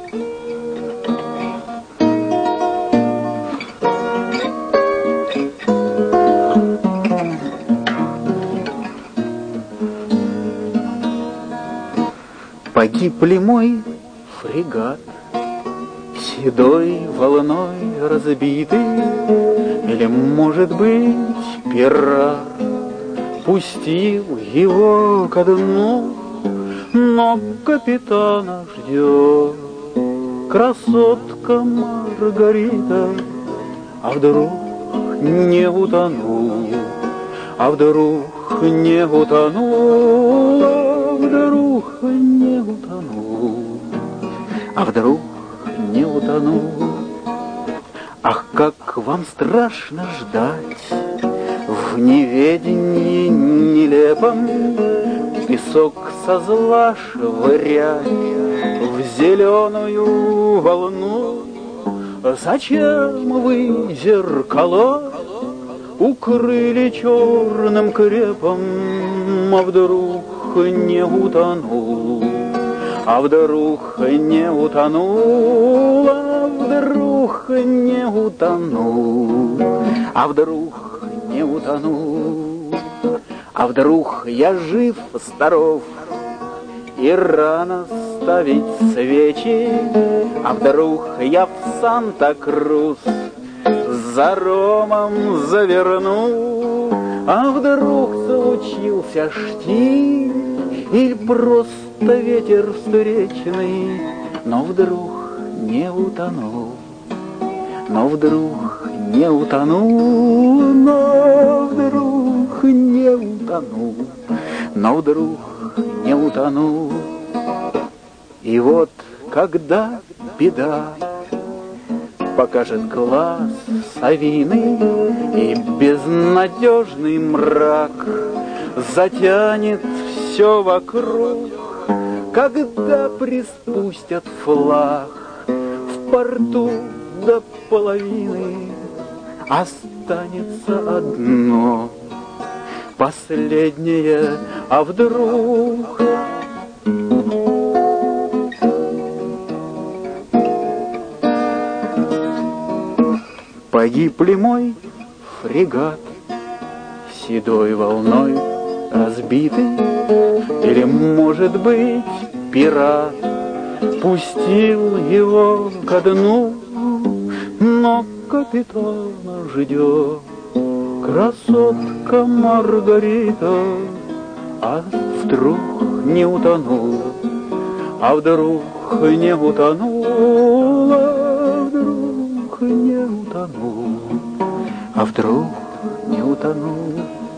Погиб ли мой фрегат, седой волной разбитый, или, может быть, пират пустил его ко дну, но капитана ждет красотка Маргарита. А вдруг не утонул, а вдруг не утонул, а вдруг не утонул, а вдруг не утонул. Ах, как вам страшно ждать в неведении нелепом, песок со зла швырять в зеленую волну. Зачем вы зеркало укрыли черным крепом? А вдруг не утонул, а вдруг не утонул, а вдруг не утонул, а вдруг не утонул, а вдруг я жив, здоров и рано ставить свечи, а вдруг я в Санта-Крус за ромом заверну, а вдруг случился штиль или просто ветер встречный, но вдруг не утонул, но вдруг не утонул, но вдруг не утонул, но вдруг не утонул. И вот когда беда покажет глаз совиный, и безнадежный мрак затянет все вокруг, когда приспустят флаг в порту до половины, останется одно последнее, а вдруг... Погиб ли мой фрегат, седой волной разбитый, или, может быть, пират пустил его ко дну, но капитана ждет красотка Маргарита. А вдруг не утонул, а вдруг не утонул, а вдруг не утонул, а вдруг не утонул.